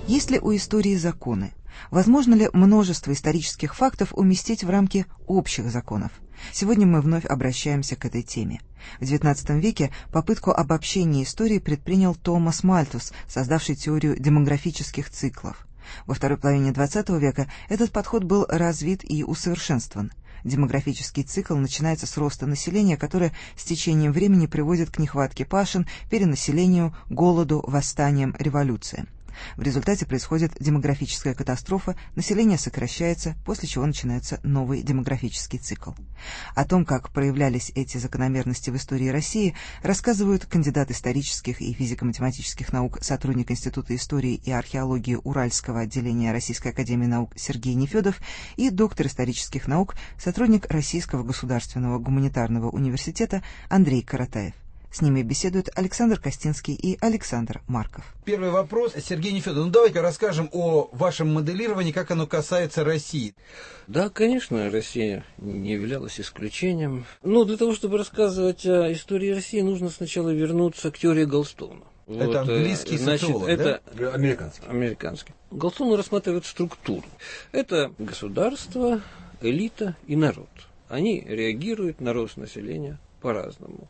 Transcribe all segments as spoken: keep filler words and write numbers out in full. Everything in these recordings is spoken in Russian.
Есть ли у истории законы? Возможно ли множество исторических фактов уместить в рамки общих законов? Сегодня мы вновь обращаемся к этой теме. В девятнадцатом веке попытку обобщения истории предпринял Томас Мальтус, создавший теорию демографических циклов. Во второй половине двадцатого века этот подход был развит и усовершенствован. Демографический цикл начинается с роста населения, которое с течением времени приводит к нехватке пашин, перенаселению, голоду, восстаниям, революциям. В результате происходит демографическая катастрофа, население сокращается, после чего начинается новый демографический цикл. О том, как проявлялись эти закономерности в истории России, рассказывают кандидат исторических и физико-математических наук, сотрудник Института истории и археологии Уральского отделения Российской академии наук Сергей Нефедов и доктор исторических наук, сотрудник Российского государственного гуманитарного университета Андрей Каратаев. С ними беседуют Александр Костинский и Александр Марков. Первый вопрос, Сергей Нефедов. Ну, давайте расскажем о вашем моделировании, как оно касается России. Да, конечно, Россия не являлась исключением. Но для того, чтобы рассказывать о истории России, нужно сначала вернуться к теории Голдстоуна. Это вот, английский значит, социолог, это да? Американский. Американский. Голдстоун рассматривает структуру. Это государство, элита и народ. Они реагируют на рост населения по-разному.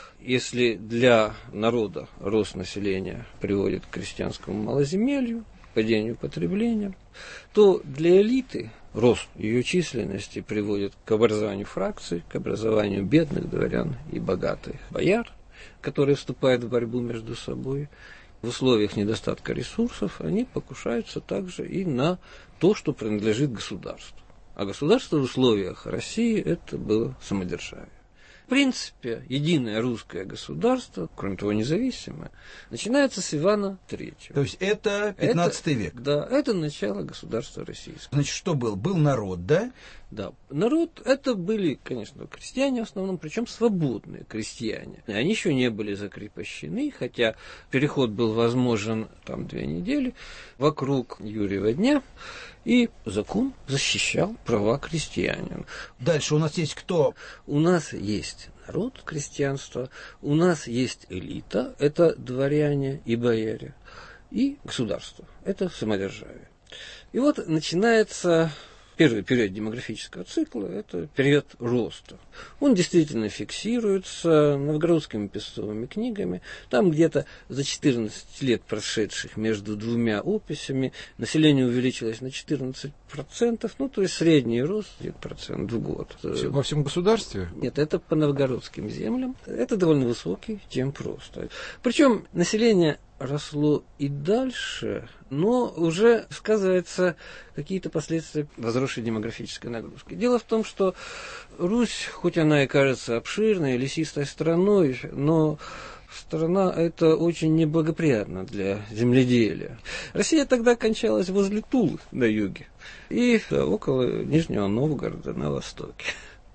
Если для народа рост населения приводит к крестьянскому малоземелью, падению потребления, то для элиты рост ее численности приводит к образованию фракций, к образованию бедных дворян и богатых бояр, которые вступают в борьбу между собой. В условиях недостатка ресурсов они покушаются также и на то, что принадлежит государству. А государство в условиях России это было самодержавие. В принципе, единое русское государство, кроме того независимое, начинается с Ивана Третьего. То есть это пятнадцатый век? Да, это начало государства российского. Значит, что был? Был народ, да? Да, народ, это были, конечно, крестьяне в основном, причем свободные крестьяне. Они еще не были закрепощены, хотя переход был возможен там две недели вокруг Юрьева дня, и закон защищал права крестьянина. Дальше у нас есть кто? У нас есть народ, крестьянство, у нас есть элита, это дворяне и бояре, и государство, это самодержавие. И вот начинается первый период демографического цикла, это период роста. Он действительно фиксируется новгородскими пестовыми книгами. Там где-то за четырнадцать лет, прошедших между двумя описями, население увеличилось на четырнадцать процентов, ну, то есть средний рост где-то процент в год. Во всем государстве? Нет, это по новгородским землям. Это довольно высокий темп роста. Причем население росло и дальше, но уже сказываются какие-то последствия возросшей демографической нагрузки. Дело в том, что Русь, хоть она и кажется обширной, лесистой страной, но страна эта очень неблагоприятна для земледелия. Россия тогда кончалась возле Тулы на юге и около Нижнего Новгорода на востоке.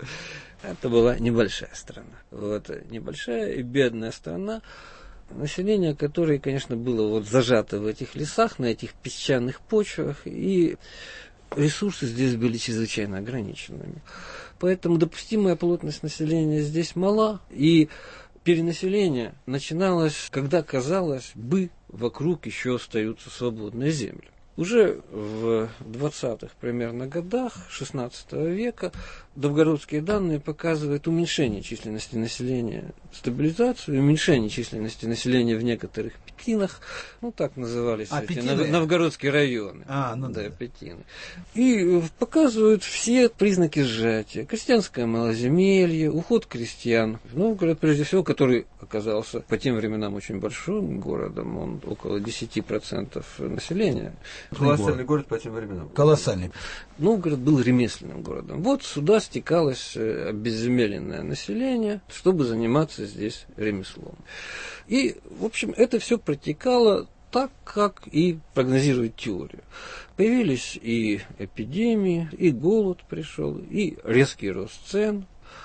Это была небольшая страна. Вот, небольшая и бедная страна, население которое, конечно, было вот зажато в этих лесах, на этих песчаных почвах, и ресурсы здесь были чрезвычайно ограниченными. Поэтому допустимая плотность населения здесь мала, и перенаселение начиналось, когда, казалось бы, вокруг еще остаются свободные земли. Уже в двадцатых примерно годах шестнадцатого века новгородские данные показывают уменьшение численности населения, стабилизацию, уменьшение численности населения в некоторых пятинах, ну так назывались а, эти нов- новгородские районы. А, ну да, да, пятины. И показывают все признаки сжатия. Крестьянское малоземелье, уход крестьян в Новгород, прежде всего, который оказался по тем временам очень большим городом, он около десять процентов населения. Колоссальный город по тем временам. Колоссальный. Новгород был ремесленным городом. Вот сюда стекалось обезземеленное население, чтобы заниматься здесь ремеслом. И, в общем, это все протекало так, как и прогнозирует теория. Появились и эпидемии, и голод пришел, и резкий рост цен.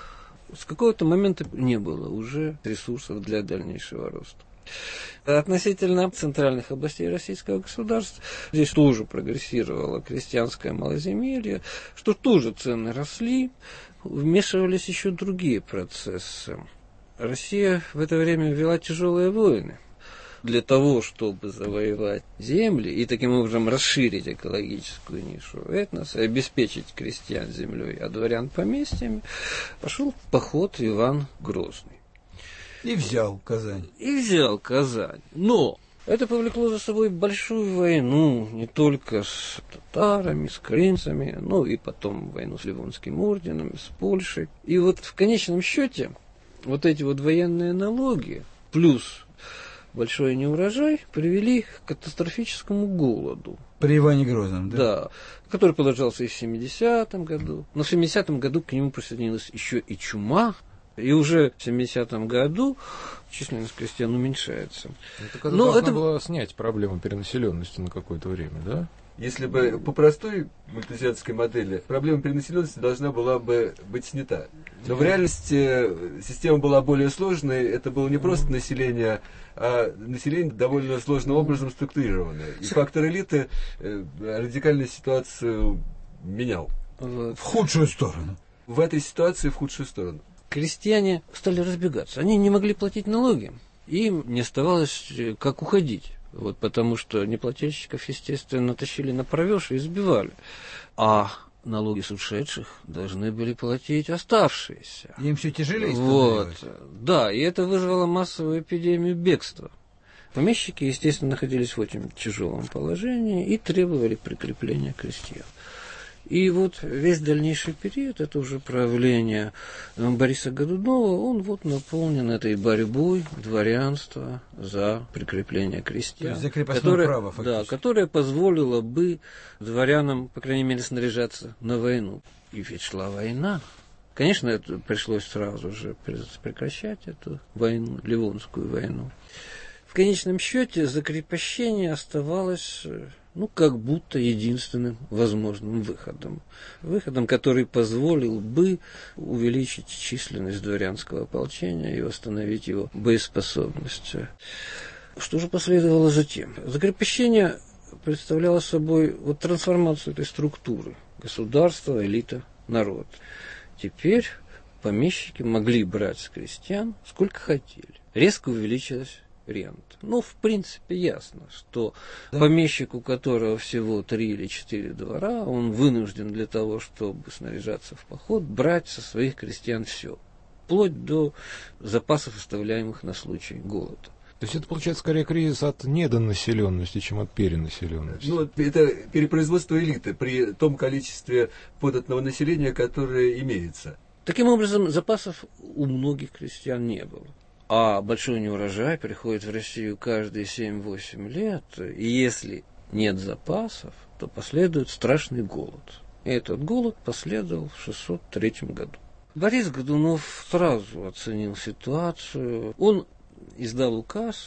С какого-то момента не было уже ресурсов для дальнейшего роста. Относительно центральных областей российского государства здесь тоже прогрессировало крестьянское малоземелье, что тоже цены росли, вмешивались еще другие процессы. Россия в это время вела тяжелые войны. для того, чтобы завоевать земли и таким образом расширить экологическую нишу этноса, обеспечить крестьян землей, а дворян поместьями, пошел в поход Иван Грозный. И взял Казань. И взял Казань. Но это повлекло за собой большую войну не только с татарами, с крымцами, но и потом войну с Ливонским орденом, с Польшей. И вот в конечном счете вот эти вот военные налоги плюс большой неурожай привели к катастрофическому голоду. При Иване Грозном, да? Да, который продолжался и в семидесятом году. Но в семидесятом году к нему присоединилась еще и чума. И уже в семидесятом году численность крестьян уменьшается. Это когда должна это... была снять проблему перенаселенности на какое-то время, да? Если бы по простой мальтузианской модели проблема перенаселенности должна была бы быть снята. Но в реальности система была более сложной. Это было не просто население, а население довольно сложным образом структурированное. И фактор элиты радикальную ситуацию менял. В худшую сторону. В этой ситуации в худшую сторону. Крестьяне стали разбегаться. Они не могли платить налоги. Им не оставалось как уходить. Вот, потому что неплательщиков, естественно, тащили на провёж и избивали. А налоги с ушедших должны были платить оставшиеся. Им все тяжелее становилось. Вот, да, и это вызвало массовую эпидемию бегства. Помещики, естественно, находились в очень тяжелом положении и требовали прикрепления крестьян. И вот весь дальнейший период, это уже правление Бориса Годунова, он вот наполнен этой борьбой дворянства за прикрепление крестьян. За крепостное право, фактически. Да, которое позволило бы дворянам, по крайней мере, снаряжаться на войну. И ведь шла война. Конечно, это пришлось сразу же прекращать эту войну, Ливонскую войну. В конечном счете закрепощение оставалось... ну, как будто единственным возможным выходом. Выходом, который позволил бы увеличить численность дворянского ополчения и восстановить его боеспособность. Что же последовало затем? Закрепощение представляло собой вот трансформацию этой структуры. Государство, элита, народ. Теперь помещики могли брать с крестьян сколько хотели. Резко увеличилась рента. Ну, в принципе, ясно, что да. Помещик, у которого всего три или четыре двора, он вынужден для того, чтобы снаряжаться в поход, брать со своих крестьян все, вплоть до запасов, оставляемых на случай голода. То есть это, получается, скорее кризис от недонаселенности, чем от перенаселенности. Ну, это перепроизводство элиты при том количестве податного населения, которое имеется. Таким образом, запасов у многих крестьян не было. А большой неурожай приходит в Россию каждые семь-восемь лет, и если нет запасов, то последует страшный голод. И этот голод последовал в шестьсот третьем году. Борис Годунов сразу оценил ситуацию. Он издал указ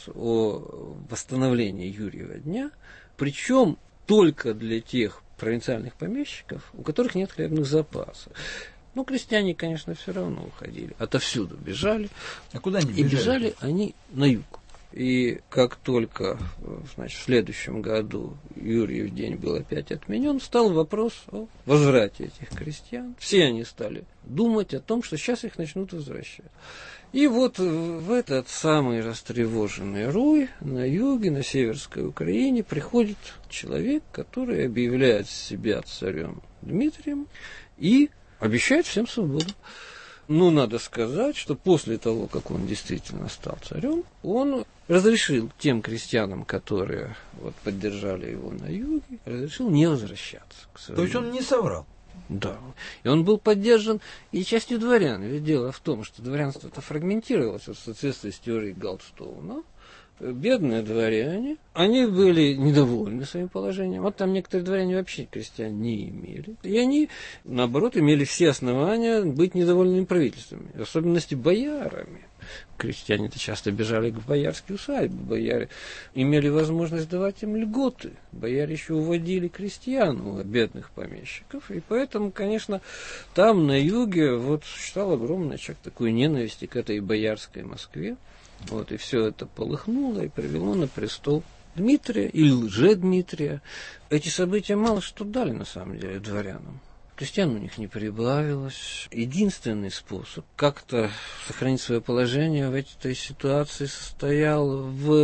о восстановлении Юрьева дня, причем только для тех провинциальных помещиков, у которых нет хлебных запасов. Ну, крестьяне, конечно, все равно уходили. Отовсюду бежали. А куда они бежали? И бежали они на юг. И как только, значит, в следующем году Юрьев день был опять отменен, стал вопрос о возврате этих крестьян. Все они стали думать о том, что сейчас их начнут возвращать. И вот в этот самый растревоженный Руй на юге, на Северской Украине, приходит человек, который объявляет себя царем Дмитрием и обещает всем свободу. Ну, надо сказать, что после того, как он действительно стал царем, он разрешил тем крестьянам, которые вот, поддержали его на юге, разрешил не возвращаться к своему. То есть он не соврал? Да. И он был поддержан и частью дворян. Ведь дело в том, что дворянство-то фрагментировалось в соответствии с теорией Голдстоуна. Бедные дворяне, они были недовольны своим положением. Вот там некоторые дворяне вообще крестьян не имели. И они, наоборот, имели все основания быть недовольными правительствами, в особенности боярами. Крестьяне-то часто бежали к боярским усадьбам. Бояре имели возможность давать им льготы. Бояре еще уводили крестьян у бедных помещиков. И поэтому, конечно, там, на юге, вот существовал огромный очаг такой ненависти к этой боярской Москве. Вот, и все это полыхнуло и привело на престол Дмитрия или лже-Дмитрия. Эти события мало что дали, на самом деле, дворянам. Крестьян у них не прибавилось. Единственный способ как-то сохранить свое положение в этой ситуации состоял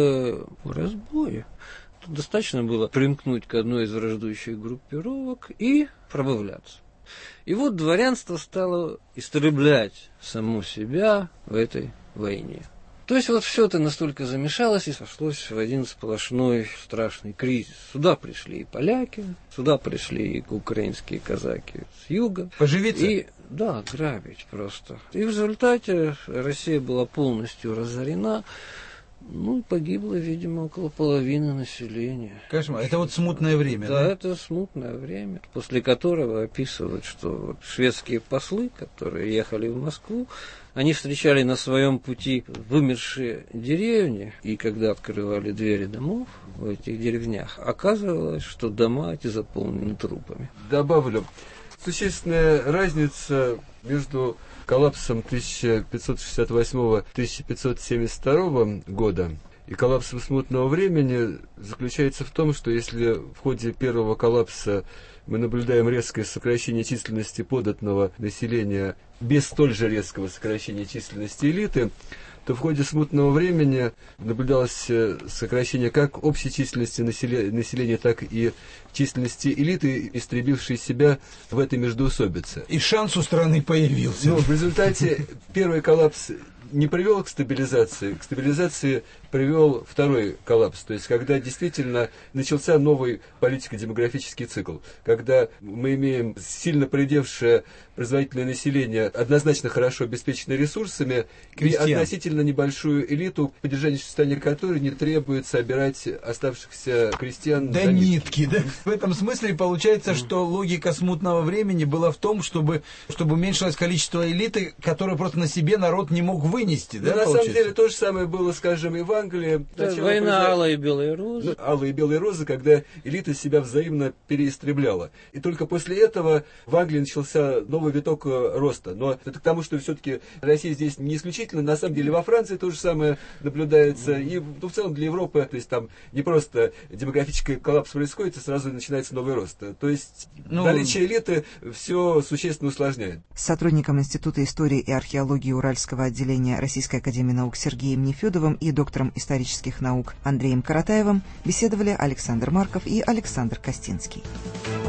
в разбое. Тут достаточно было примкнуть к одной из враждующих группировок и пробавляться. И вот дворянство стало истреблять само себя в этой войне. То есть вот все это настолько замешалось и сошлось в один сплошной страшный кризис. Сюда пришли и поляки, сюда пришли и украинские казаки с юга. Поживиться? И, да, грабить просто. И в результате Россия была полностью разорена. Ну, и погибло, видимо, около половины населения. Кошмар. Это вот смутное время, да? Да, это смутное время, после которого описывают, что вот шведские послы, которые ехали в Москву, они встречали на своем пути вымершие деревни, и когда открывали двери домов в этих деревнях, оказывалось, что дома эти заполнены трупами. Добавлю, существенная разница между коллапсом тысяча пятьсот шестьдесят восьмого — тысяча пятьсот семьдесят второго года и коллапсом смутного времени заключается в том, что если в ходе первого коллапса мы наблюдаем резкое сокращение численности податного населения без столь же резкого сокращения численности элиты, то в ходе смутного времени наблюдалось сокращение как общей численности населения, так и численности элиты, истребившей себя в этой междоусобице. И шанс у страны появился. Но в результате первый коллапс не привел к стабилизации, к стабилизации привел второй коллапс, то есть когда действительно начался новый политико-демографический цикл, когда мы имеем сильно поредевшее производительное население, однозначно хорошо обеспеченное ресурсами, крестьян, и относительно небольшую элиту, поддержание существования которой не требует собирать оставшихся крестьян до, до нитки. нитки да? В этом смысле получается, mm. что логика смутного времени была в том, чтобы, чтобы уменьшилось количество элиты, которую просто на себе народ не мог вынести. Да, на самом деле то же самое было, скажем, и в Англии. Да, война производ... алые и белые розы. Ну, алые и белые розы, когда элита себя взаимно переистребляла. И только после этого в Англии начался новый виток роста. Но это к тому, что все-таки Россия здесь не исключительно. На самом деле во Франции то же самое наблюдается. И ну, в целом для Европы, то есть там не просто демографический коллапс происходит, и сразу начинается новый рост. То есть ну, наличие элиты все существенно усложняет. С сотрудником Института истории и археологии Уральского отделения Российской академии наук Сергеем Нефедовым и доктором исторических наук Андреем Каратаевым беседовали Александр Марков и Александр Костинский.